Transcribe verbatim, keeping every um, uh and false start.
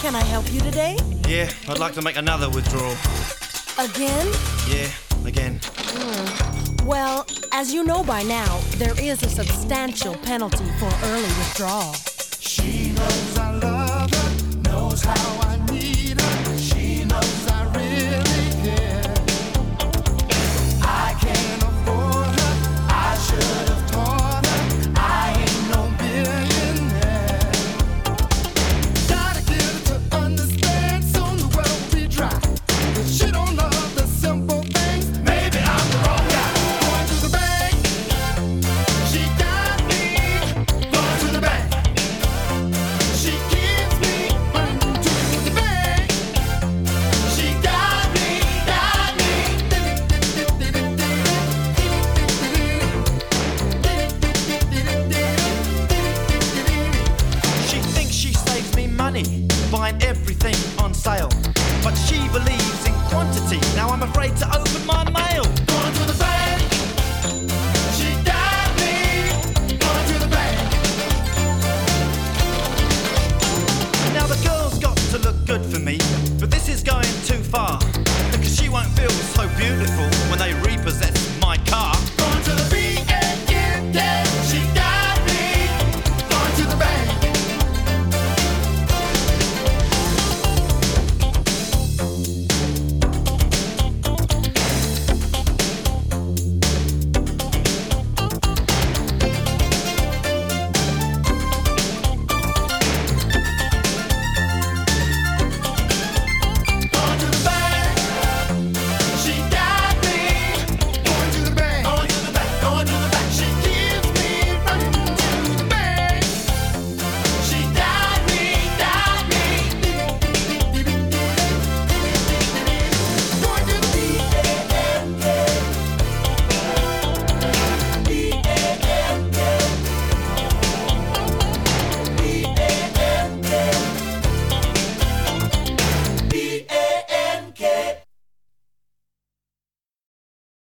Can I help you today? Yeah, I'd like to make another withdrawal. Again? Yeah, again. Mm. Well, as you know by now, there is a substantial penalty for early withdrawal. She knows I love her, knows how I need her. She knows I really care. I can't afford her, I should have taught her. I ain't no billionaire. Gotta get her to understand, soon the well will be dry. If she don't love the simple things, maybe I'm the wrong guy. Going to the bank, she got me. Going to the bank. She gives me money to the bank. She got me, got me. She thinks she saves me money, buying everything on sale. But she believes in quantity, now I'm afraid to open my mail. Going to the bank.